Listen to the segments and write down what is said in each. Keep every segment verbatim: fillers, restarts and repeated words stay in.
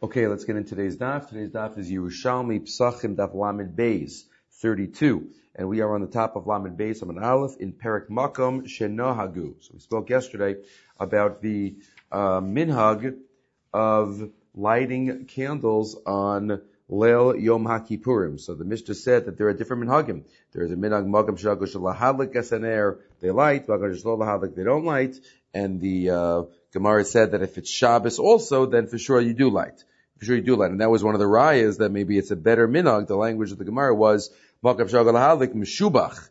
Okay, let's get into today's daf. Today's daf is Yerushalmi Psachim Daf Lamed Beis thirty-two, and we are on the top of Lamed Beis Amud Aleph in Perek Makom Shenohagu. So we spoke yesterday about the uh, minhag of lighting candles on Leil Yom HaKippurim. So the Mishnah said that there are different minhagim. There is a minhag Magam Shalago Shalahadlik Esaner, they light, Magam Shalahadlik, they don't light, and the uh, Gemara said that if it's Shabbos also, then for sure you do light. For sure you do light. And that was one of the rayas that maybe it's a better minhag. The language of the Gemara was Magam Shalahadlik Meshubach.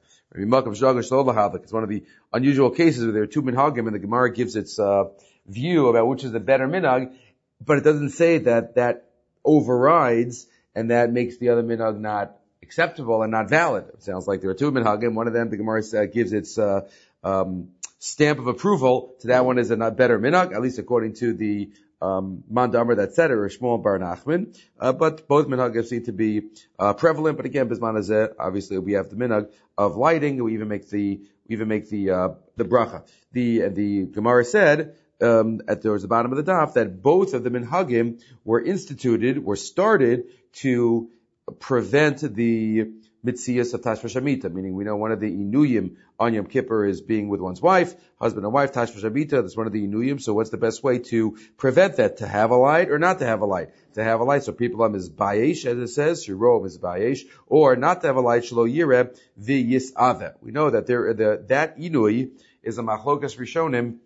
It's one of the unusual cases where there are two minhagim and the Gemara gives its uh, view about which is the better minhag, but it doesn't say that that overrides and that makes the other minhag not acceptable and not valid. It sounds like there are two minhagim. One of them, the Gemara uh, gives its uh, um, stamp of approval to that one is a not better minhag, at least according to the um, Mandamar that said it, or Shmuel Bar Nachman. Uh, but both minhagim seem to be uh, prevalent. But again, Bisman Hazeh, obviously we have the minhag of lighting. We even make the we even make the uh, the bracha. The uh, the Gemara said. Um, at towards the bottom of the daf, that both of the minhagim were instituted, were started to prevent the mitzias of tashmish hamita, meaning we know one of the inuyim on Yom Kippur is being with one's wife, husband and wife, tashmish hamita, that's one of the inuyim, so what's the best way to prevent that? To have a light or not to have a light? To have a light, so people are mizbayesh, as it says, shiro mizbayesh, or not to have a light, shelo yireh v'yisaveh. We know that there, the, that inuy is a machlokas rishonim,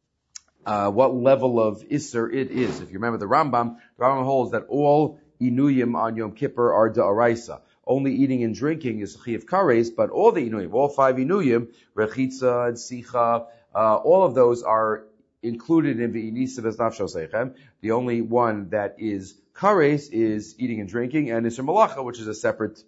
Uh, what level of Isser it is. If you remember the Rambam, the Rambam holds that all Inuyim on Yom Kippur are Da'araisa. Only eating and drinking is Chiyav Kares, but all the Inuyim, all five Inuyim, Rechitza and Sicha, uh, all of those are included in V'inisa V'znaf Shosechem. The only one that is Kares is eating and drinking, and Isser Malacha, which is a separate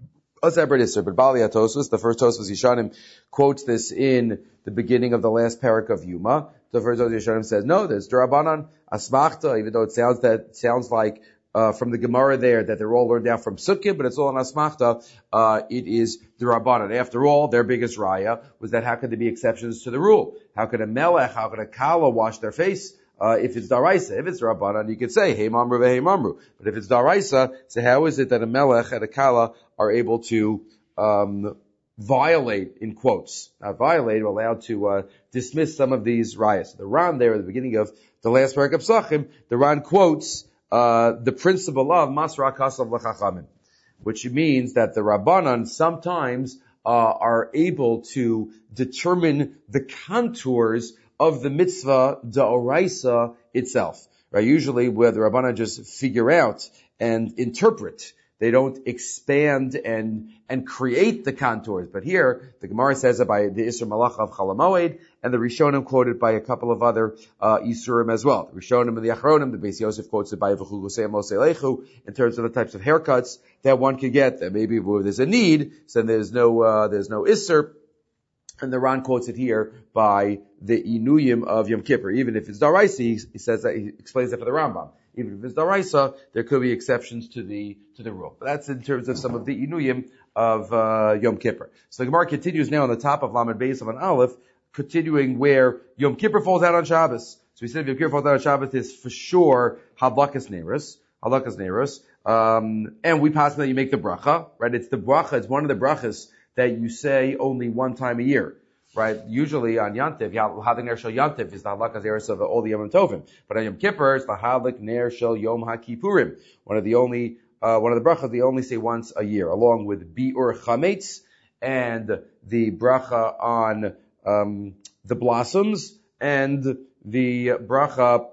a separate Isser. But Bali Atosus, the first Tosfos Yishanim, quotes this in the beginning of the last parak of Yuma. The first Tosfos Yishanim says, no, there's Durabanan, Asmachta, even though it sounds that sounds like uh, from the Gemara there that they're all learned out from Sukkah, but it's all on Asmachta. Uh, it is Durabanan. After all, their biggest raya was that how could there be exceptions to the rule? How could a Melech, how could a Kala wash their face? Uh, if it's Daraisa, if it's Rabbanan, you could say, Hey Mamru ve Hey Mamru. But if it's Daraisa, so how is it that a Melech and a Kala are able to, um, violate, in quotes, not violate, or allowed to, uh, dismiss some of these riots? The Ran there at the beginning of the last parak of Psachim, the Ran quotes, uh, the principle of Masra Kasav L'Chachamim, which means that the Rabbanan sometimes, uh, are able to determine the contours of the mitzvah da'oraisa itself, right? Usually where the Rabbanan just figure out and interpret. They don't expand and, and create the contours. But here, the Gemara says it by the Isser Malacha of Chalamoed, and the Rishonim quoted by a couple of other, uh, Isurim as well. The Rishonim and the Achronim, the Beis Yosef quotes it by V'chu Gosei Mosei Lechu, in terms of the types of haircuts that one could get, that maybe where there's a need, so there's no, uh, there's no Isser. And the Ran quotes it here by the Inuyim of Yom Kippur. Even if it's Daraisa, he, he says that, he explains that for the Rambam. Even if it's Daraisa, there could be exceptions to the, to the rule. But that's in terms of some of the Inuyim of, uh, Yom Kippur. So the Gemara continues now on the top of Lamed Beis of an Aleph, continuing where Yom Kippur falls out on Shabbos. So we said if Yom Kippur falls out on Shabbos, is for sure Hadlakas Neiros. Hadlakas Neiros. Um, and we pass that you make the bracha, right? It's the bracha, it's one of the brachas that you say only one time a year, right? Usually on Yantiv, Hadlik Ner Shel Yantiv is the Hadlakas Neiros of all the Yom Tovim. But on Yom Kippur, it's the Hadlik Ner Shel Yom HaKippurim. One of the only, uh, one of the brachas they only say once a year, along with Bi'ur Chametz and the bracha on, um, the blossoms and the bracha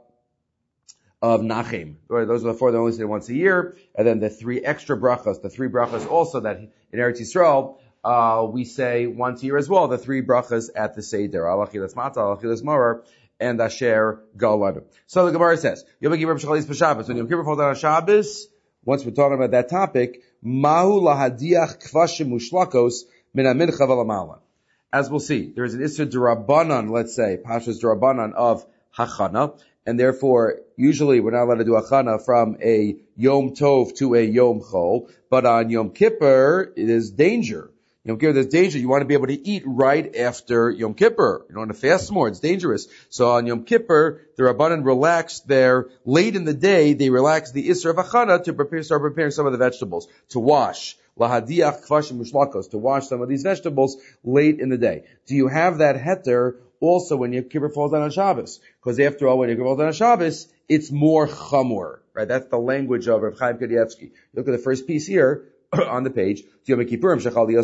of Nachem. Those are the four that only say once a year. And then the three extra brachas, the three brachas also that in Eretz Yisrael, Uh, we say once a year as well, the three brachas at the Seder, Alachilas Mata, Alachilas Morar, and Asher Galanu. So the Gemara says, Yom Kippur B'Shachalis B'Shabbos. When Yom Kippur falls out on Shabbos, once we're talking about that topic, Mahu lahadiach kfashim mushlakos min ha-mincha v'lamala. As we'll see, there is an Isser D'Rabbanan, let's say, Pashas D'Rabbanan of Hachana, and therefore, usually we're not allowed to do Hachana from a Yom Tov to a Yom Chol, but on Yom Kippur, it is danger Yom Kippur, there's danger. You want to be able to eat right after Yom Kippur. You don't want to fast more. It's dangerous. So on Yom Kippur, the Rabbanan relaxed there. Late in the day, they relaxed the Isra of Achana to prepare, start preparing some of the vegetables, to wash. Lahadiach kvashim mushlakos, to wash some of these vegetables late in the day. Do you have that heter also when Yom Kippur falls down on Shabbos? Because after all, when Yom Kippur falls down on Shabbos, it's more chamor, right? That's the language of Reb Chaim Kanievsky. Look at the first piece here on the page. When Yom Kippur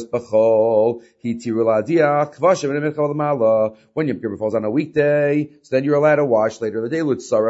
falls on a weekday, so then you're allowed to wash later in the day.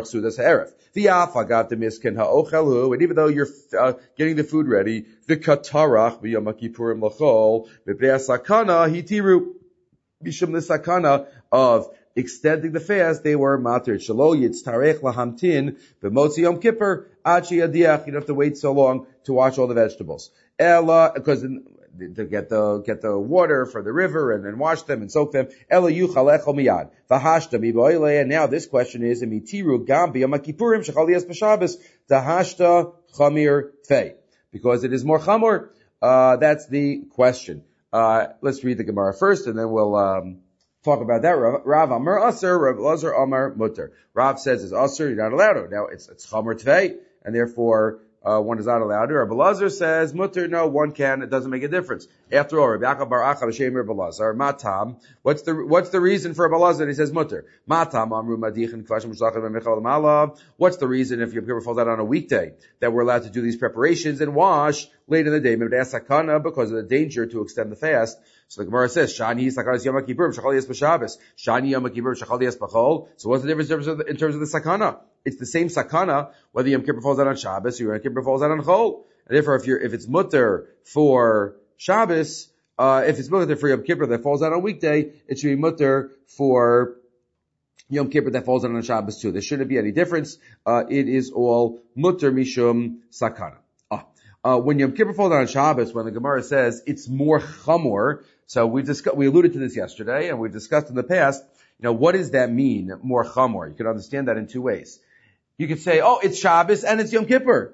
And even though you're uh, getting the food ready, the katarach b'yom kippurim lachol b'bnei sakana hitiru b'shum the sakana of extending the fast, they were matir. Shelo yitztarech lahamtin b'motzi Yom Kippur ad sheyadiach. You don't have to wait so long to wash all the vegetables. Ella, because to get the get the water from the river and then wash them and soak them. Ella yuchal echol miyad v'hashta miboile. And now this question is imitiru gam b'yom kippurim shechal yas b'Shabbos tahashta chamir fei, because it is more chamor. Uh, that's the question. Uh, let's read the Gemara first, and then we'll um, talk about that. Rav, Rav Amar Aser, Rav Lazar Amar Mutter. Rav says it's Aser, you're not allowed to. Now it's it's chamor tvei, and therefore Uh, one is not allowed to. Rabbi Lazar says, mutter, no, one can, it doesn't make a difference. After all, Rabbi Yaakov bar Achad Hashem Rabbi Lazar, matam, what's the, what's the reason for Rabbi Lazar? He says, mutter. Matam, amru madichin kvashim shlachim v'mechal malav. What's the reason if Yom Kippur falls out on a weekday that we're allowed to do these preparations and wash late in the day? Sakana, because of the danger to extend the fast. So the Gemara says, Shani sakanas Yom Kippurim shachal yas b'Shabbos. Shani Yom Kippurim shachal yas b'chol. So what's the difference in terms of the sakana? It's the same sakana whether Yom Kippur falls out on Shabbos or Yom Kippur falls out on Chol. And therefore, if you're if it's mutter for Shabbos, uh, if it's mutter for Yom Kippur that falls out on a weekday, it should be mutter for Yom Kippur that falls out on Shabbos too. There shouldn't be any difference. Uh, it is all mutter mishum sakana. Ah. Uh, when Yom Kippur falls out on Shabbos, when the Gemara says it's more chamor, so we discussed, we alluded to this yesterday, and we've discussed in the past, you know, what does that mean, more chamor? You can understand that in two ways. You could say, oh, it's Shabbos and it's Yom Kippur.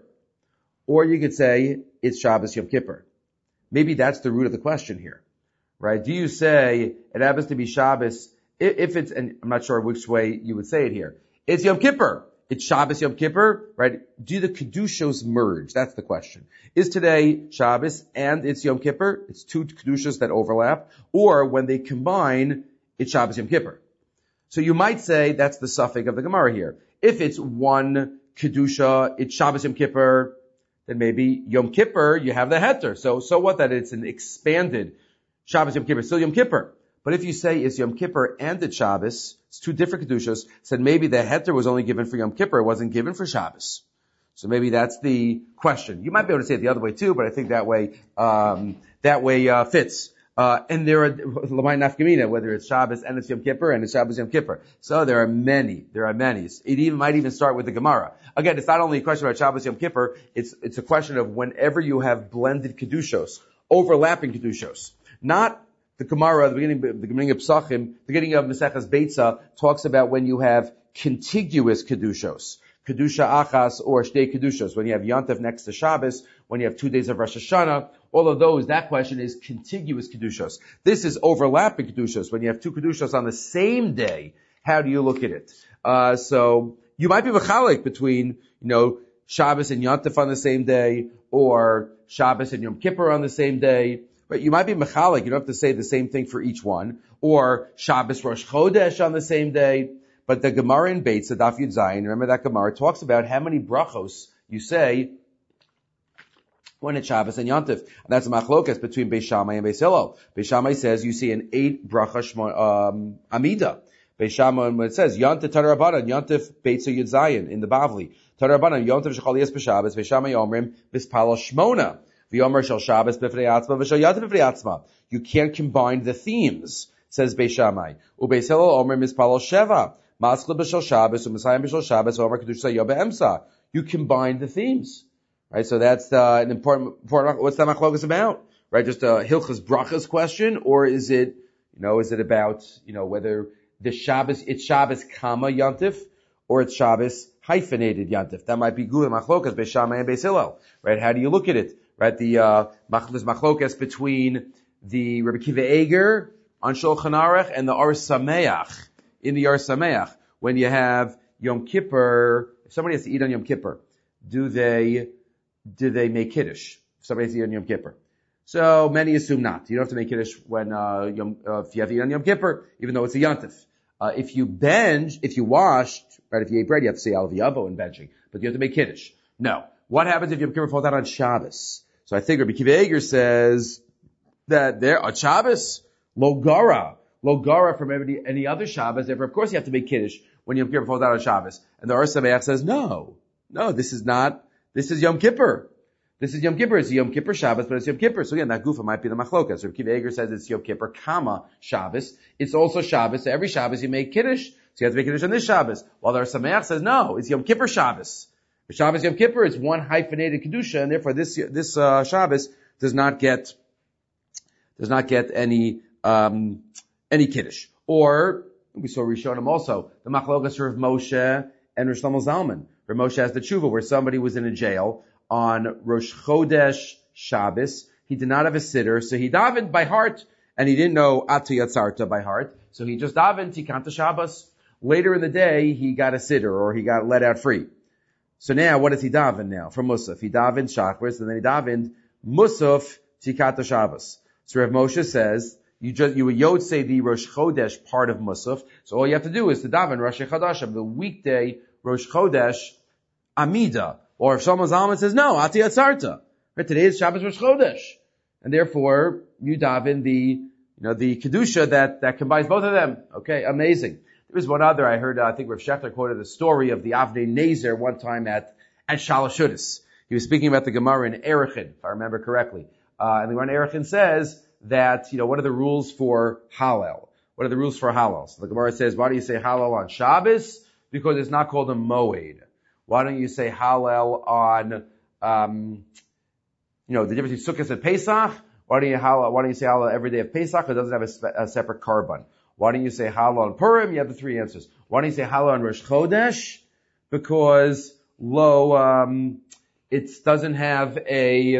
Or you could say, it's Shabbos, Yom Kippur. Maybe that's the root of the question here, right? Do you say, it happens to be Shabbos, if it's, and I'm not sure which way you would say it here, it's Yom Kippur. It's Shabbos, Yom Kippur, right? Do the Kedushos merge? That's the question. Is today Shabbos and it's Yom Kippur? It's two Kedushos that overlap. Or when they combine, it's Shabbos, Yom Kippur. So you might say that's the suffix of the Gemara here. If it's one Kedusha, it's Shabbos, Yom Kippur, then maybe Yom Kippur, you have the heter. So, so what that it's an expanded Shabbos, Yom Kippur, still Yom Kippur. But if you say it's Yom Kippur and it's Shabbos, it's two different Kedushas, said maybe the heter was only given for Yom Kippur, it wasn't given for Shabbos. So maybe that's the question. You might be able to say it the other way too, but I think that way, um, that way, uh, fits. Uh, and there are, L'may nafkamina, whether it's Shabbos and it's Yom Kippur and it's Shabbos Yom Kippur. So there are many, there are many. It even, might even start with the Gemara. Again, it's not only a question about Shabbos Yom Kippur, it's, it's a question of whenever you have blended Kedushos, overlapping Kedushos. Not the Gemara, the beginning, the beginning of Psachim, the beginning of Maseches Beitza talks about when you have contiguous Kedushos. Kedusha Achas or Shtei Kedushos, when you have Yontif next to Shabbos, when you have two days of Rosh Hashanah, all of those, that question is contiguous Kedushos. This is overlapping Kedushos. When you have two Kedushos on the same day, how do you look at it? Uh, so, you might be mechalik between, you know, Shabbos and Yontif on the same day, or Shabbos and Yom Kippur on the same day. But you might be mechalik, you don't have to say the same thing for each one, or Shabbos Rosh Chodesh on the same day. But the Gemara in Beitz, the Daf Yud Zayin, remember that Gemara, talks about how many brachos you say when it's Shabbos and Yontif. And that's a machlokas between Beis Shammai and Beis Hillel. Beis Shammai says you see an eight bracha shmo, um, amida. Beis Shammai, when it says Yontif Tadar Rabbanan, Yontif Beitz Yud Zayin in the Bavli. Tadar Rabbanan, Yontif Shechal Yes B'Shabbos, Beis Shammai Omrim, Bispalo Shmona. V'yomer Shel Shabbos B'Fnei Atzma, V'Shel Yontif B'Fnei Atzma. You can't combine the themes, says Beis Shammai. U'Beis Hillel Omrim Bispalo Sheva. Maskla b'shel Shabbos, u'Mesayim b'shel Shabbos, u'Amar Kedusha Yoba Emsa. You combine the themes, right? So that's uh, an important, important. What's that machlokas about, right? Just a hilchas brachas question, or is it, you know, is it about, you know, whether the Shabbos it's Shabbos comma Yontif, or it's Shabbos hyphenated Yontif? That might be good machlokas Beis Shammai and Beis Hillel, right? How do you look at it, right? The uh, machlokas machlokas between the Rabbi Kiva Eger on Shulchan Aruch and the Or Sameach in the Or Sameach. When you have Yom Kippur, if somebody has to eat on Yom Kippur, do they, do they make Kiddush? If somebody has to eat on Yom Kippur. So many assume not. You don't have to make Kiddush when, uh, Yom, uh if you have to eat on Yom Kippur, even though it's a Yontif. Uh, if you bench, if you washed, right, if you ate bread, you have to say Al V'yavo in benching, but you have to make Kiddush. No. What happens if Yom Kippur falls out on Shabbos? So I think Rabbi Kiva Eger says that there, on Shabbos, Logara, Logara from any, any other Shabbos, therefore of course you have to make Kiddush when Yom Kippur falls out on Shabbos. And the Or Sameach says, no, no, this is not, this is Yom Kippur. This is Yom Kippur. It's Yom Kippur Shabbos, but it's Yom Kippur. So again, that gufa might be the machlokas. So Rabbi Kiva Eger says it's Yom Kippur, comma, Shabbos. It's also Shabbos. So every Shabbos you make Kiddush. So you have to make Kiddush on this Shabbos. While the Or Sameach says, no, it's Yom Kippur Shabbos. Shabbos Yom Kippur is one hyphenated Kedusha, and therefore this, this, uh, Shabbos does not get, does not get any, um, any Kiddush. Or, we saw Rishonim also, the machlokas of Moshe and Rosh Shlomo Zalman. Where Moshe has the tshuva, where somebody was in a jail on Rosh Chodesh Shabbos. He did not have a sitter, so he davened by heart, and he didn't know Atu Yatzarta by heart, so he just davened Tikanta Shabbos. Later in the day, he got a sitter, or he got let out free. So now, what does he daven now? From Musaf. He davened Shachris, and then he davened Musaf Tikanta Shabbos. So Rav Moshe says, you just, you would yod say the Rosh Chodesh part of Musaf, so all you have to do is to daven Rosh Chodesh, the weekday Rosh Chodesh Amida. Or if Shlomo Zalman says, no, Ati Yatzarta. Right, today is Shabbos Rosh Chodesh. And therefore, you daven the, you know, the Kedusha that, that combines both of them. Okay, amazing. There was one other, I heard, uh, I think Rav Shechter quoted the story of the Avnei Nezer one time at, at Shalashudas. He was speaking about the Gemara in Erechin, if I remember correctly. Uh, and the Gemara in Erechin says that, you know, what are the rules for Hallel? What are the rules for Hallel? So the Gemara says, why do you say Hallel on Shabbos? Because it's not called a Moed. Why don't you say Hallel on, um, you know, the difference between Sukkot and Pesach? Why don't you Hallel, why don't you say Hallel every day of Pesach? It doesn't have a, spe- a separate carbon. Why don't you say Hallel on Purim? You have the three answers. Why don't you say Hallel on Rosh Chodesh? Because lo, um, it doesn't have a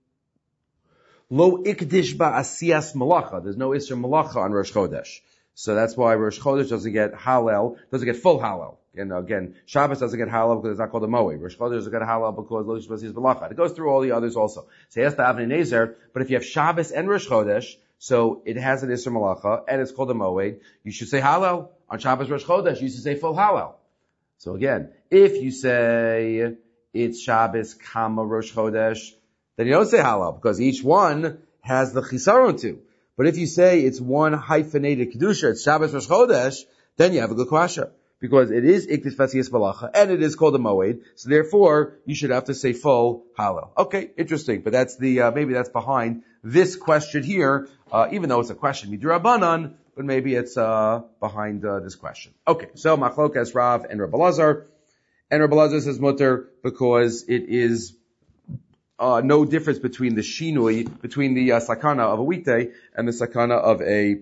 lo ikdish ba'asiyas malacha. There's no isra malacha on Rosh Chodesh. So that's why Rosh Chodesh doesn't get Hallel, doesn't get full Hallel. And again, Shabbos doesn't get Hallel because it's not called a Moed. Rosh Chodesh doesn't get Hallel because Lo Yishbas is Belacha. It goes through all the others also. So he has to have an Nezer, but if you have Shabbos and Rosh Chodesh, so it has an Isser Malacha, and it's called a Moed, you should say Hallel. On Shabbos Rosh Chodesh, you should say full Hallel. So again, if you say it's Shabbos, comma, Rosh Chodesh, then you don't say Hallel, because each one has the Chisaron too. But if you say it's one hyphenated Kedusha, it's Shabbos Rosh Chodesh, then you have a good Kwasha. Because it is Ikdish Vasiyas Malacha, and it is called a Moed, so therefore, you should have to say full Hallel. Okay, interesting, but that's the, uh, maybe that's behind this question here, uh, even though it's a question Midrabanan, but maybe it's, uh, behind, uh, this question. Okay, so Machlokas Rav and Rabbi Lazar, and Rabbi Lazar says mutter because it is, uh, no difference between the Shinui, between the, uh, Sakana of a weekday and the Sakana of a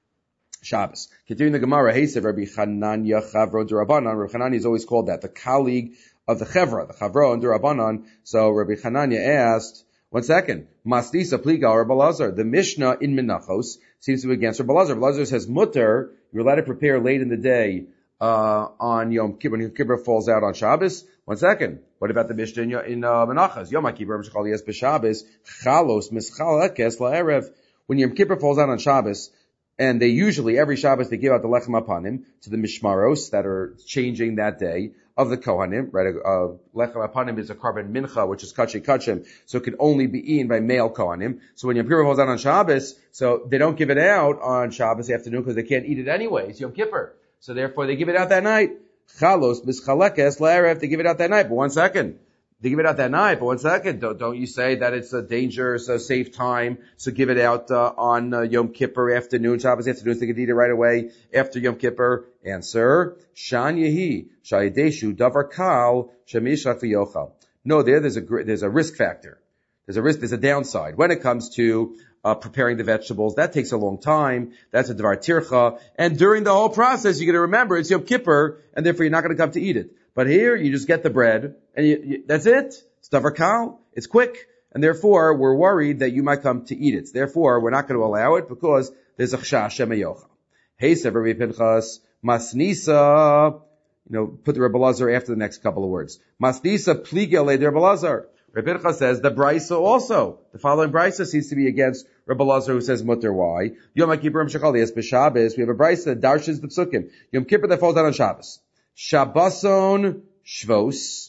Shabbos. Continuing the Gemara, Hesev Rabbi Chananya Chavro Durabanan. Rabbi Chananya is always called that, the colleague of the Chevra, the Chavro and Durabanan. So Rabbi Chananya asked, one second, Masdisa Pliga or Rabbi Lazar. The Mishnah in Menachos seems to be against Rabbi Lazar. Rabbi Lazar says mutter, you're allowed to prepare late in the day, uh, on Yom Kippur, when Yom Kippur falls out on Shabbos. One second. What about the Mishnah in, in uh, Menachos? Yom Kippur, Mishchal Yes B'Shabbos, Chalos Mischalekes La'erev. When Yom Kippur falls out on Shabbos, and they usually, every Shabbos, they give out the Lechem Apanim to the Mishmaros that are changing that day of the Kohanim, right? Uh, Lechem Apanim is a carbon mincha, which is Kachi Kachim, so it can only be eaten by male Kohanim. So when Yom Kippur falls out on Shabbos, so they don't give it out on Shabbos afternoon because they can't eat it anyway. It's Yom Kippur. So therefore they give it out that night. Chalos, Mischalekes, La'erev, they give it out that night. But one second. They give it out that night, but one second, don't, don't you say that it's a dangerous, uh, safe time, so give it out, uh, on, uh, Yom Kippur afternoon, Shabbos afternoon, so they can eat it right away after Yom Kippur? Answer, Shan Yehi, Shayadeshu, Davar Kal, Shemishach V'yochal. No, there, there's a, there's a risk factor. There's a risk, there's a downside. When it comes to, uh, preparing the vegetables, that takes a long time. That's a Dvar Tircha. And during the whole process, you're going to remember it's Yom Kippur, and therefore you're not going to come to eat it. But here, you just get the bread, and you, you, that's it. It's davar kal. It's quick. and therefore we're worried that you might come to eat it. Therefore, we're not going to allow it because there's a chashash shemayocha. Hey, Rabbi Pinchas, masnisa, you know, put the Rebbe Lazar after the next couple of words. Masnisa pliga le Rebbe Lazar. Rebbe Pinchas says the brisa also. The following brisa seems to be against Rebbe Lazar, who says mutter. Why? Yom Kippurim shechalias b'Shabbos. We have a brisa that darshes the psukim. Yom Kippur that falls down on Shabbos. Shabboson shvos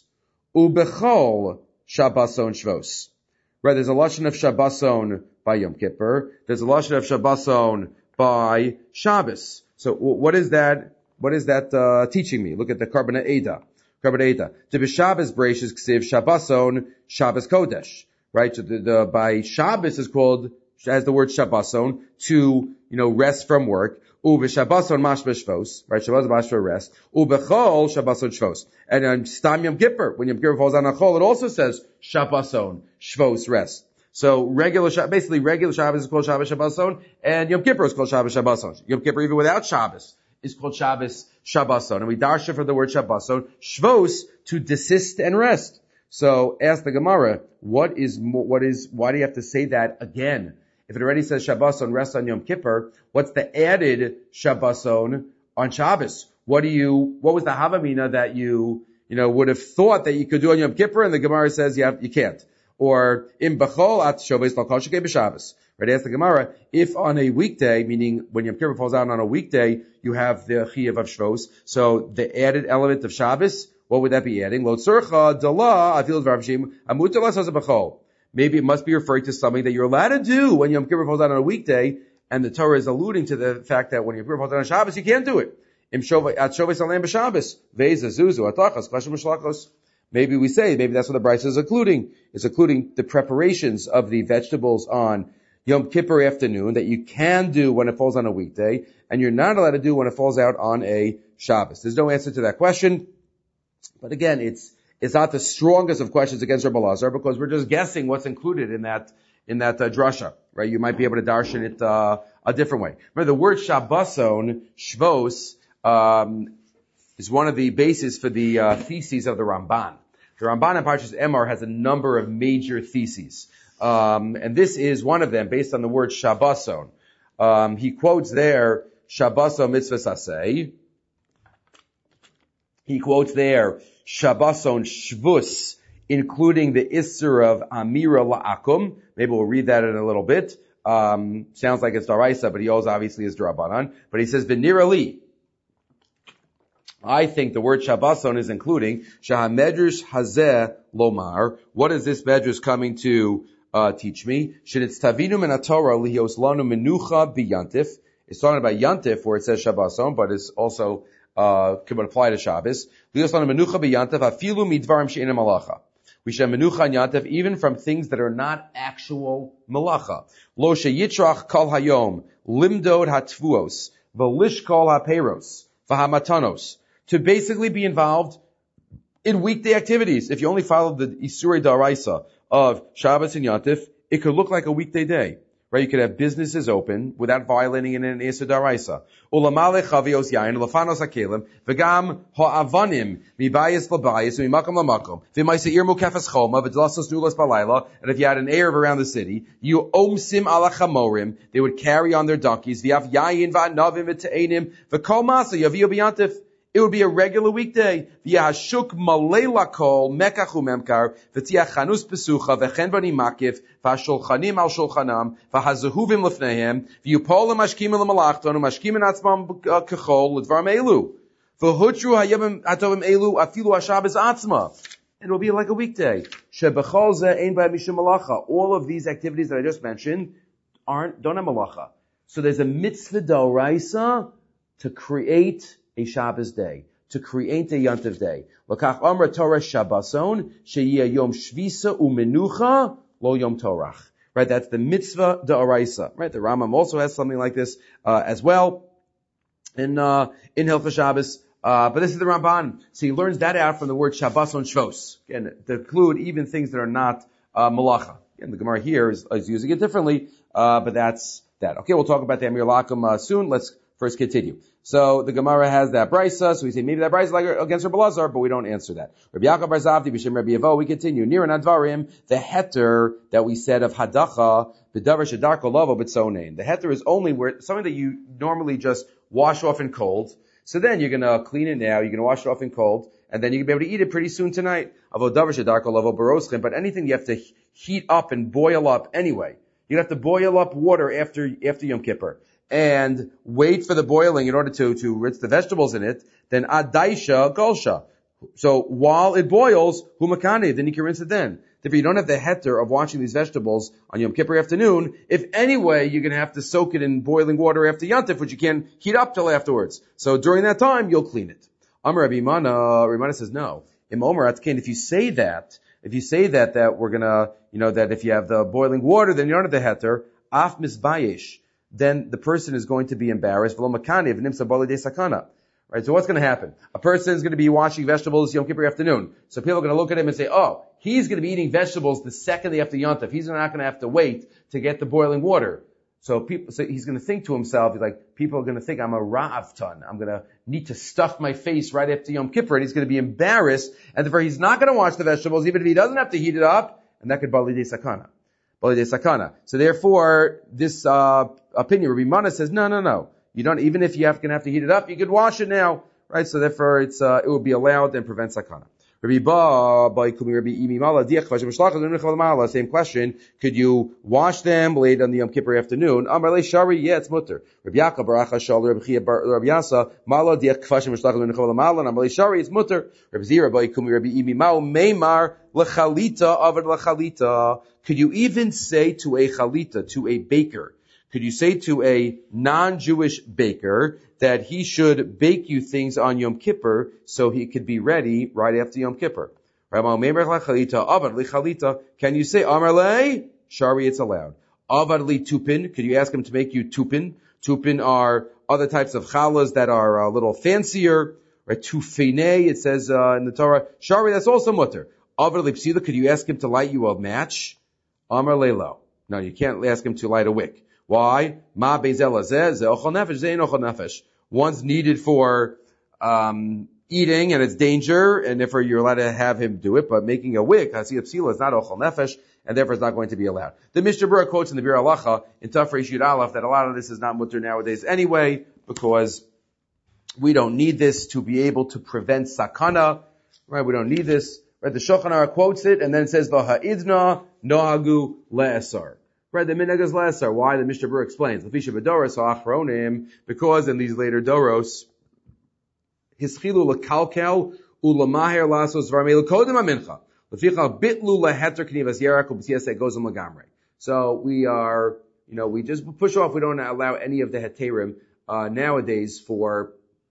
ubechol Shabboson shvos. Right? There's a lashon of Shabboson by Yom Kippur. There's a lashon of Shabboson by Shabbos. So what is that? What is that uh, teaching me? Look at the Karban Eda. Karban Eda. To be Shabbos breishes ksiv Shabboson Shabbos Kodesh. Right? So the, the by Shabbos is called, has the word Shabboson, to, you know, rest from work. U b'Shabboson mashma shvos. Right? Shabboson mashma rest. U b'chol Shabboson shvos. And on Stam Yom Kippur, when Yom Kippur falls on a chol, it also says Shabboson shvos rest. So regular, basically regular Shabbos is called Shabbos Shabboson, and Yom Kippur is called Shabbos Shabboson. Yom Kippur, even without Shabbos, is called Shabbos Shabboson. And we darsha for the word Shabboson, Shvos, to desist and rest. So ask the Gemara, what is, what is, why do you have to say that again? If it already says Shabboson, rest on Yom Kippur, what's the added Shabboson on Shabbos? What do you, what was the Havamina that you, you know, would have thought that you could do on Yom Kippur, and the Gemara says you have, you can't? Or, im b'chol at Shovos l'kol shekei b'Shabbos. Right, ask the Gemara, if on a weekday, meaning when Yom Kippur falls out on a weekday, you have the Chiyuv of Shvos, so the added element of Shabbos, what would that be adding? Lo tzurcha dala avil dvarvshim amut dala says b'chol. Maybe it must be referring to something that you're allowed to do when Yom Kippur falls out on a weekday, and the Torah is alluding to the fact that when Yom Kippur falls out on Shabbos, you can't do it. Im shov at Shovos alam b'Shabbos veiza zuzu atachas klashim mishlakos. Maybe we say, maybe that's what the brisa is including. It's including the preparations of the vegetables on Yom Kippur afternoon that you can do when it falls on a weekday, and you're not allowed to do when it falls out on a Shabbos. There's no answer to that question. But again, it's, it's not the strongest of questions against Rebbe Lazar, because we're just guessing what's included in that, in that uh, drasha, right? You might be able to darshan it, uh, a different way. Remember, the word Shabboson, Shvos, um, is one of the bases for the uh, theses of the Ramban. The Ramban in Parshas Emor has a number of major theses. Um, and this is one of them, based on the word Shabboson. Um, he quotes there, Shabboson mitzvah saseh. He quotes there, Shabboson shvus, including the Isser of Amira la'akum. Maybe we'll read that in a little bit. Um, sounds like it's Daraisa, but he also obviously is Drabanan. But he says, V'nira li. I think the word Shabboson is including Shahamedrash Hazeh Lomar. What is this medrash coming to uh, teach me? Shenitztavinu min haTorah lihios lanu menucha biyantif. It's talking about yantif where it says Shabboson, but it's also uh, can apply to Shabbos. Lihios lanu menucha biyantif afilu midvarim she'enim malacha. We should have menucha and yantif even from things that are not actual malacha. Lo sheyitrach kol hayom limdod hatfuos v'lish kol haperos v'hamatanos. To basically be involved in weekday activities. If you only follow the Isurei Daraisa of Shabbos and Yantif, it could look like a weekday day. Right? You could have businesses open without violating in an Isur Daraisa. Ulamale chavios yain, lefanos hakelim, v'gam ha'avanim, mibayis labayis, mimakam lamakom, v'maisa irmu kefes choma, v'dlasos nulas balayla, and if you had an Erev around the city, you omsim ala chamorim, they would carry on their donkeys, v'yav yain v'anavim v'te'enim, v'kol masa yaviyo b'yantif. It would be a regular weekday. V'yahashuk malei lakol mekachu memkar v'tiach chanus pesucha v'chen bani makif v'ashulchanim al shulchanam v'hazahuvim lefnehem v'yupol l'mashkim l'malachton u'mashkim atzmam kechol l'dvarim elu v'hutru hayabim atovim elu afilu hashabbos atzma. And it will be like a weekday. Shebechol zeh ein b'hem mishum malacha. All of these activities that I just mentioned aren't don't have malacha. So there's a mitzvah d'oraisa to create a Shabbos day, to create a Yantiv day. L'kach amra Torah Shabboson, sheyeh yom shvisa u'menucha, lo yom torach. Right, that's the mitzvah d'oraisa. Right, the Rambam also has something like this, uh, as well, in, uh, in Hilchos Shabbos. Uh, but this is the Ramban. So he learns that out from the word Shabboson Shvos. Again, to include even things that are not, uh, malacha. And the Gemara here is, is using it differently, uh, but that's that. Okay, we'll talk about the Amir Lakum, uh, soon. Let's First continue. So the Gemara has that brisa, so we say maybe that brisa is like against Rabbi Lazar, but we don't answer that. Rabbi Yaakov bar Zavdi b'shem Rabbi Yevo, we continue. Near Advarim, the heter that we said of hadacha, b'davar shedarko lavo b'tzonein. The heter is only where something that you normally just wash off in cold. So then you're gonna clean it now, you're gonna wash it off in cold, and then you're gonna be able to eat it pretty soon tonight. Avodavar shedarko lavo b'roschim, but anything you have to heat up and boil up anyway. You have to boil up water after after Yom Kippur and wait for the boiling in order to, to rinse the vegetables in it, then adaisha golsha. So while it boils, humakane, then you can rinse it then. Therefore, you don't have the heter of washing these vegetables on Yom Kippur afternoon. If anyway, you're going to have to soak it in boiling water after Yantif, which you can't heat up till afterwards. So during that time, you'll clean it. Amar Rabbi Mana, Rabbi Mana says no. Im Omer Atkin, if you say that, if you say that, that we're going to, you know, that if you have the boiling water, then you don't have the heter, af misbayesh, then the person is going to be embarrassed. Right? So what's going to happen? A person is going to be washing vegetables Yom Kippur afternoon. So people are going to look at him and say, oh, he's going to be eating vegetables the second after Yontif. He's not going to have to wait to get the boiling water. So people, so he's going to think to himself, he's like, people are going to think I'm a ra'avtan. I'm going to need to stuff my face right after Yom Kippur, and he's going to be embarrassed, and therefore he's not going to wash the vegetables, even if he doesn't have to heat it up, and that could balidei sakana. Sakana. So therefore, this uh opinion, Rabbi Mana says, no, no, no. You don't, even if you have to have to heat it up, you could wash it now, right? So therefore, it's uh it would be allowed and prevent sakana. Rabbi Ba, by Kumi Rabbi Imi Mala, same question. Could you wash them late on the Yom Kippur afternoon? Amar le Shari, yeah, it's mutter. Rabbi Yaakov Baracha Shal Rabbi Chia Rabbi Yasa, Mala diach kfashim mishlach l'nechol l'mala, Amar le Shari, it's mutter. Rabbi Zira, by Kumi Rabbi Imi Mao, Meimar lechalita avad lechalita. Could you even say to a chalita, to a baker, could you say to a non-Jewish baker that he should bake you things on Yom Kippur so he could be ready right after Yom Kippur? Can you say Amar le? Shari, it's allowed. Avad li tupin, could you ask him to make you tupin? Tupin are other types of challahs that are a little fancier. Right? Tufine, it says uh, in the Torah. Shari, that's also mutter. Avad li psila, could you ask him to light you a match? Amar leilo. No, you can't ask him to light a wick. Why? Ma bezel hazeh ze'ochel nefesh ze'ein ochel nefesh. One's needed for um eating, and it's danger, and therefore you're allowed to have him do it. But making a wick, hasiyah psila, is not ochel nefesh, and therefore it's not going to be allowed. The Mishnah Berurah quotes in the Bir Halacha in Tafresh Yud Aleph that a lot of this is not mutter nowadays anyway, because we don't need this to be able to prevent sakana. Right? We don't need this. Right? The Shulchan Aruch quotes it, and then it says v'ha'idna nohagu le'esar. Right, the minhag is le'esar. Why? The Mishnah Berurah explains. L'fisha b'doros ha'achronim, because in these later doros, hischilu l'kalkel u'lamaher lasos v'armei l'kodem ha'mincha. L'ficha bitlu le'heter knivas yerak u'b'tiyas e'gozim l'gamrei. So we are, you know, we just push off. We don't allow any of the heterim uh, nowadays for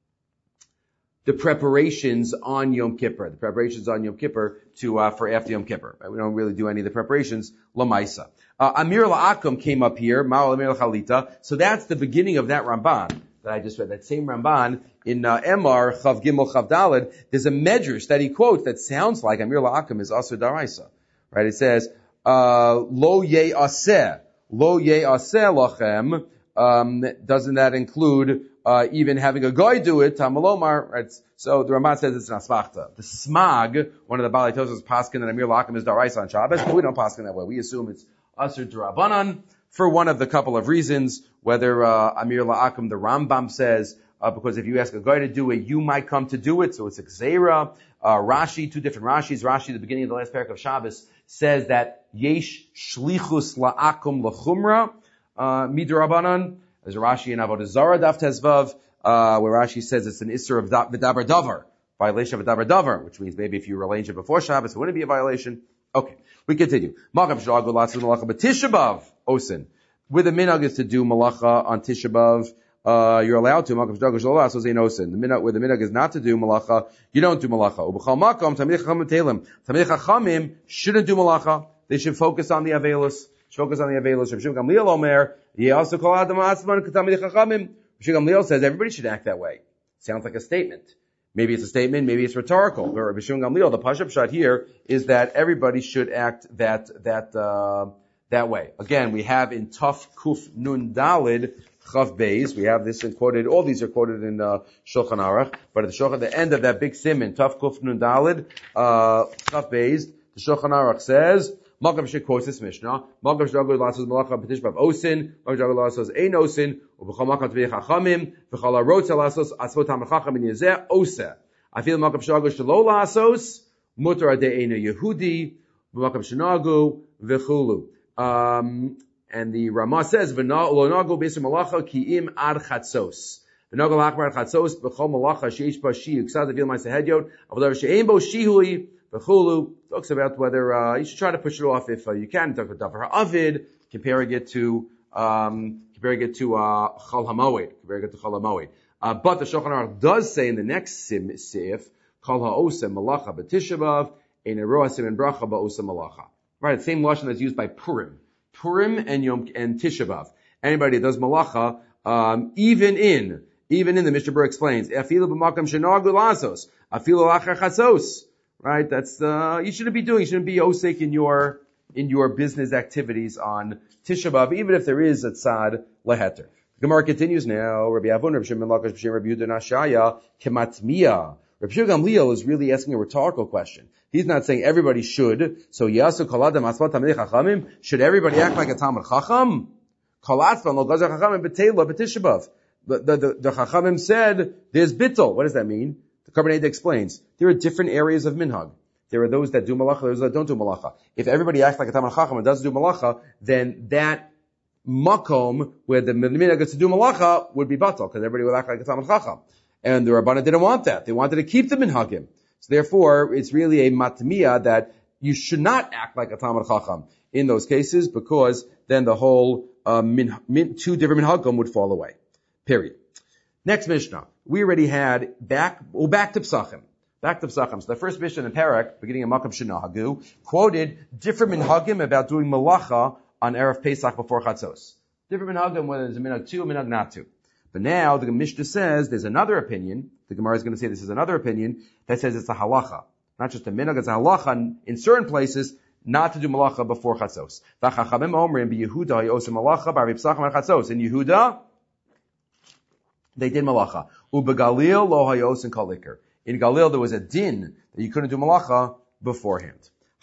the preparations on Yom Kippur, the preparations on Yom Kippur to, uh, for after Yom Kippur. Right? We don't really do any of the preparations, Lamaisa. Uh, Amir La'akum came up here, Ma'al Amir L'Chalita. So that's the beginning of that Ramban that I just read, that same Ramban in, uh, Emar, Chav Gimel, Chav Daled. There's a medrash that he quotes that sounds like Amir La'akum is also Daraisa. Right? It says, uh, Lo Ye Aseh, Lo Ye Aseh Lachem. Um, doesn't that include, uh, even having a guy do it, Tamalomar, right? So the Ramban says it's an asmachta. The Smag, one of the Balei Tosas paskin and Amir La'akum is Daraisa on Shabbos, but we don't paskin that way. We assume it's Asur D'Rabbanan for one of the couple of reasons, whether, uh, Amir La'akum, the Rambam says, uh, because if you ask a guy to do it, you might come to do it, so it's a Gzeira. Uh, Rashi, two different Rashis. Rashi, the beginning of the last parak of Shabbos, says that Yesh Shlichus La'akum L'chumra, uh, Midrabanan. There's a Rashi in Avodah Zarah, Daf Tezvav, uh, where Rashi says it's an Isser of V'dabar Davar, violation of V'dabar Davar, which means maybe if you arrange it before Shabbos, it wouldn't be a violation. Okay, we continue. Makam Shalagu Latsu Malacha B'Tisha B'Av, Osin. With the minhag is to do malacha on Tisha B'Av, uh, you're allowed to. Makam Shalagu Shalagu Zayin Osin. The minhag, where the minhag is not to do malacha, you don't do malacha. U'B'chal Makom, Tamid Chachamim Telim. Tamid Chachamim shouldn't do malacha. They should focus on the Avelus. Focus on the Avelus. Rav Shimon Gamliel Omer, he also called Adam Atzman K'Tamid Chachamim. Rav Shimon Gamliel says everybody should act that way. Sounds like a statement. Maybe it's a statement, maybe it's rhetorical. But Rav Shimon Gamliel, the Pashup shot here is that everybody should act that that uh that way. Again, we have in Tuf Kuf Nun Dalid Chav Beis. We have this in quoted, all these are quoted in uh, Shulchan Aruch, but at the Shulchan, the end of that big siman, Taf Kuf Nun Dalid, uh, Chav Beis, the Shulchan Aruch says, Magam Shek quotes this Mishnah, Magam Shagul Lasos Malacha Petish Bav Osin, Magam Shagul Lasos Ein Osin, Ubechol Makam Tvei Chachamim, V'chol HaRotza Lasos Asvot HaMechacham in Yezeh Oseh. I feel Makam Shagul Shelo Lasos, Mutar Adei Eina Yehudi, V'makam Shenagu, V'chulu. Um, and the Ramah says, V'na Lo Nagu B'Yisur Malacha Ki Im Ad Chatzos. V'nagu L'Achbar Ad Chatzos, B'chol Malacha Sheish Ba Shi, Uksad Avil Ma'aseh Hedyot, Avodav She'ein Bo Shihui, V'chulu. Talks about whether, uh, you should try to push it off if uh, you can. Talk about Davar Ha'avid, comparing it to, um, comparing it to, uh, Chol HaMoed, comparing it to Chol HaMoed. Uh, but the Shulchan Aruch does say in the next sim, sif, Kol Ha'oseh Malacha B'Tisha B'Av, Ein Eroah Siman Bracha Ba'oseh Malacha. Right, the same lashon that's used by Purim. Purim and Yom and Tisha B'Av. Anybody that does malacha, um, even in, even in the Mishnah Berurah explains, Afilu b'makam shenagu lasos, afilu lachar chatzos. Right, that's uh, you shouldn't be doing. You shouldn't be osek in your in your business activities on Tisha B'Av, even if there is a tzad leheter. Gemara continues now. Rabbi Avon, Rabbi Shimon Lakish, Rabbi Shimon, Rabbi Yehuda Nashaya, kematmiya. Rabbi Shimon Gamliel is really asking a rhetorical question. He's not saying everybody should. So yasu kol adam asvat tamidei chachamim. Should everybody act like a Talmid Chacham? Kol atzvan lo gazer chachamim b'teila b'Tisha B'Av. The the the, the Chachamim said there's bittul. What does that mean? The Karban explains there are different areas of minhag. There are those that do malacha, those that don't do malacha. If everybody acts like a Talmid Chacham and doesn't do malacha, then that makom where the minhag gets to do malacha would be batal because everybody would act like a Talmid Chacham. And the Rabbanah didn't want that. They wanted to keep the minhagim. So therefore, it's really a matmiya that you should not act like a Talmid Chacham in those cases because then the whole uh, min, min, two different minhagim would fall away. Period. Next Mishnah. We already had back, well, back to Psachim. Back to Psachim. So the first Mishnah in Parak, beginning of Makam Shenahagu, quoted different minhagim about doing malacha on Erev Pesach before Chatzos. Different minhagim, whether it's a minhag two, a minhag not two. But now the Mishnah says there's another opinion. The Gemara is going to say this is another opinion that says it's a halacha, not just a minhag. It's a halacha in certain places not to do malacha before chatzos. V'chachamim omrim b'Yehuda yosim malacha b'Rav Psachim chatzos. In Yehuda, they did malacha. Ubegalil lo hayosim kalikar. In Galil there was a din that you couldn't do malacha beforehand.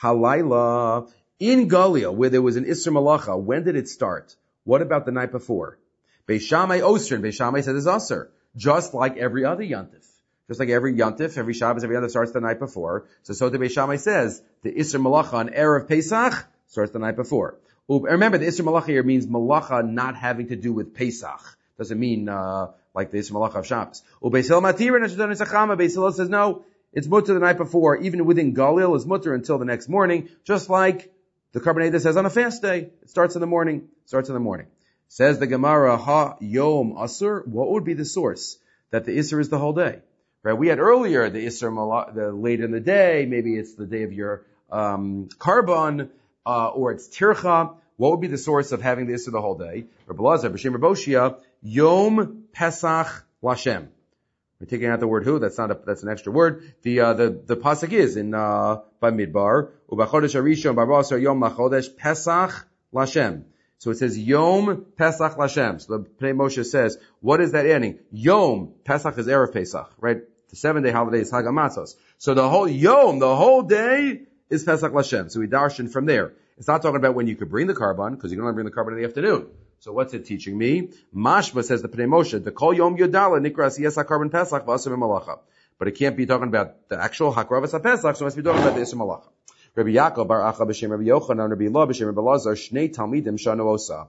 Halayla in Galil where there was an isser malacha. When did it start? What about the night before? Beis Shammai Osrin. Beis Shammai said it's Aser. Just like every other Yantif. Just like every Yantif, every Shabbos, every other starts the night before. So, so the Beis Shammai says, the Isser Malacha on Erev Pesach starts the night before. Remember, the Isser Malacha here means Malacha not having to do with Pesach. Doesn't mean, uh, like the Isser Malacha of Shabbos. Beis Hillel Matir, Beis Hillel says, no, it's mutter the night before. Even within Galil, it's mutter until the next morning. Just like the Karban says on a fast day. It starts in the morning. It starts in the morning. Says the Gemara, ha yom asur. What would be the source that the isur is the whole day? Right? We had earlier the isur the late in the day. Maybe it's the day of your um carbon, uh, or it's tircha. What would be the source of having the isur the whole day? Rabbi Lazar, B'Shem Raboshia, yom pesach lashem. We're taking out the word who. That's not a, that's an extra word. The uh, the the pasuk is in uh Bamidbar. Ubachodesh Arishon Barbasar Yom Lachodesh Pesach lashem. So it says Yom Pesach Lashem. So the Pnei Moshe says, what is that adding? Yom Pesach is Erev Pesach, right? The seven day holiday is Chag HaMatzos. So the whole Yom, the whole day is Pesach Lashem. So we darshan from there. It's not talking about when you could bring the carbon, because you can only bring the carbon in the afternoon. So what's it teaching me? Mashma says the Pnei Moshe, the Kol Yom Yodala Nikras Yes HaKarbon Pesach V'Asur Malacha. But it can't be talking about the actual Hakravas HaPesach, so it must be talking about the Isur Malacha. Rabbi Yaakov bar Acha b'shem Rabbi Yochanan, Rabbi Lo b'shem Rabbi Lazar, Shnei Talmidim Shanu Osa.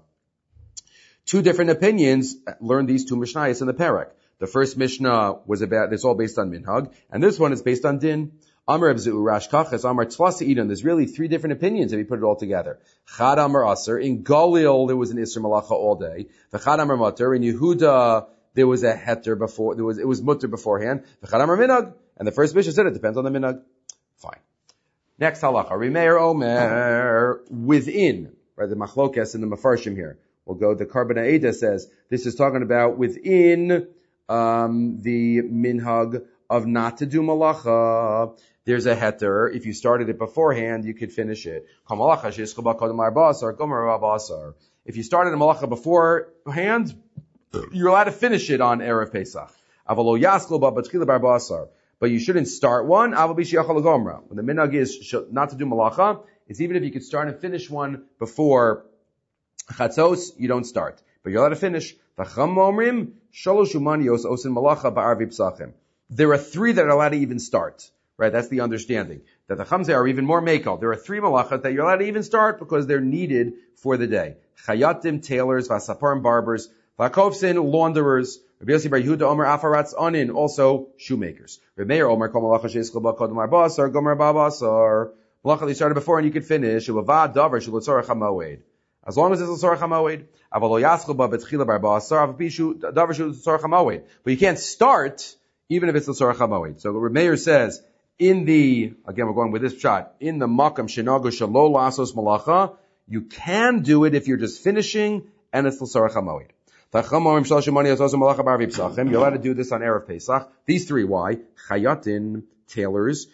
Two different opinions learned these two Mishnayos in the Parak. The first Mishnah was about, it's all based on Minhag, and this one is based on Din. Amar Abzu Rash Kachas, Amar Tzlasa Eden. There's really three different opinions if you put it all together. Chad Amar Aser. In Galil, there was an Isser Malacha all day. The Chad Amar Mutter. In Yehuda, there was a heter before, there was, it was mutter beforehand. The Chad Amar Minhag. And the first Mishnah said it depends on the Minhag. Fine. Next halacha, Rimeir Omer, within, right, the machlokes in the Mefarshim here. We'll go, the Karban Ha'eda says, this is talking about within, um, the minhag of not to do malacha. There's a heter. If you started it beforehand, you could finish it. If you started a malacha beforehand, you're allowed to finish it on Erev Pesach. Avalo yaskol ba b'tchila bar basar. But you shouldn't start one. Aval b'shiyachal gomra. When the minhag is not to do malacha, it's even if you could start and finish one before chatzos, you don't start. But you're allowed to finish. V'cham omrim shalosh umanios osin malacha ba'arvi psachim. There are three that are allowed to even start. Right? That's the understanding. That the chamzeh are even more makal. There are three malachas that you're allowed to even start because they're needed for the day. Chayatim, tailors, vasaparim, barbers, vakovsin, launderers, Rabbi Yossi bar Yehuda Omer afaratz anin, also shoemakers. Rabbi Meir Omer kol malacha she'eschol ba kodem arbasar, gomer babasar. Malacha they started before and you could finish. Uvad davar shulutzorach hamoed. As long as it's l'tzorach hamoed. Aval lo yaschol ba betchila barbasar, av pishu davar shulutzorach hamoed. But you can't start even if it's l'tzorach hamoed. So Rabbi Meir says, in the, again we're going with this shot, in the makam shenago shalo lasos malacha, you can do it if you're just finishing and it's l'tzorach hamoed. You're allowed to do this on Erev Pesach. These three, why? Chayatin, tailors,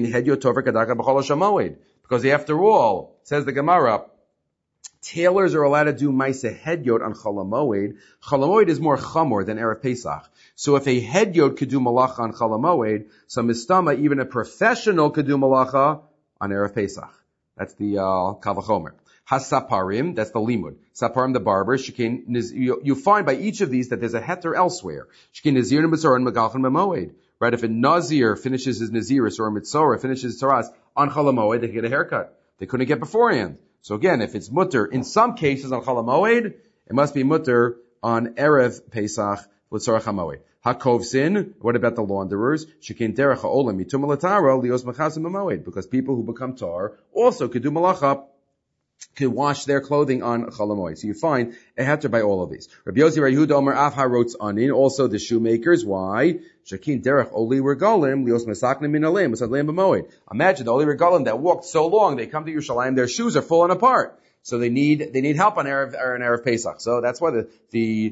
because after all, says the Gemara, tailors are allowed to do Maaseh Hedyot on Chol HaMoed. Chol HaMoed is more chamor than Erev Pesach. So if a Hedyot could do malacha on Chol HaMoed, so mistama, even a professional could do malacha on Erev Pesach. That's the uh, Kal V'chomer. Hasaparim, that's the limud. Saparim, the barber. Shekin, you, you find by each of these that there's a heter elsewhere. Shekin nazir and mitzorah and megalchan memoed. Right? If a nazir finishes his naziris or a mitzorah finishes his taras on Chol HaMoed, they can get a haircut. They couldn't get beforehand. So again, if it's mutter, in some cases on Chol HaMoed, it must be mutter on Erev Pesach with Tzorach HaMoed. HaKovsin, what about the launderers? Shekin derech ha'olam mitum l'tara lios mechasim memoed. Because people who become tar also could do malacha, could wash their clothing on Chol HaMoed. So you find a heter by all of these. Rabbi Yossi bar Yehuda Omer af harots anin, also the shoemakers. Why? Shakin derech oli regalim lios mesaknim min aleim v'sadleim b'moed. Imagine the oli regalim that walked so long, they come to Yerushalayim, their shoes are falling apart. So they need they need help on Erev on Erev Pesach. So that's why the the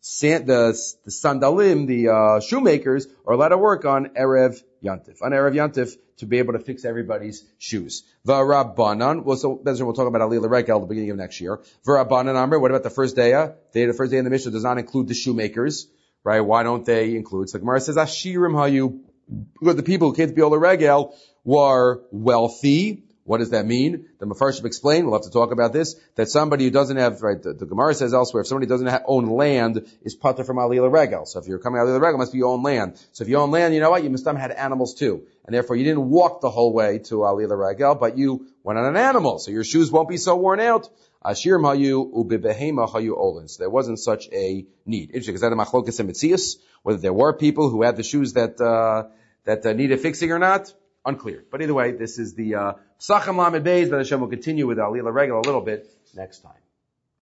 the, the sandalim, the uh, shoemakers, are allowed to work on Erev Yantif, on Erev Yantif, to be able to fix everybody's shoes. V'Rabbanan, well, so we'll talk about Aliyah L'Regel at the beginning of next year. V'Rabbanan Amr, what about the first day? The first day in the Mishnah does not include the shoemakers, right? Why don't they include? So the Gemara says, Ashirim Hayu, because the people who came to be Aliyah L'Regel were wealthy. What does that mean? The Mefarshim explain, we'll have to talk about this, that somebody who doesn't have, right, the, the Gemara says elsewhere, if somebody doesn't have, own land, is pater from Aliyah L'Regel. So if you're coming Aliyah L'Regel, it must be your own land. So if you own land, you know what? You must have had animals too. And therefore you didn't walk the whole way to Aliyah L'Regel, but you went on an animal. So your shoes won't be so worn out. Ashir Mayu ubibehema hayu olin. So there wasn't such a need. Interesting, because that a machlokas and mitzias, whether there were people who had the shoes that, uh, that uh, needed fixing or not, unclear. But either way, this is the, uh, Psachim Lamed Beis, but Hashem will continue with Aliyah L'Regel a little bit next time.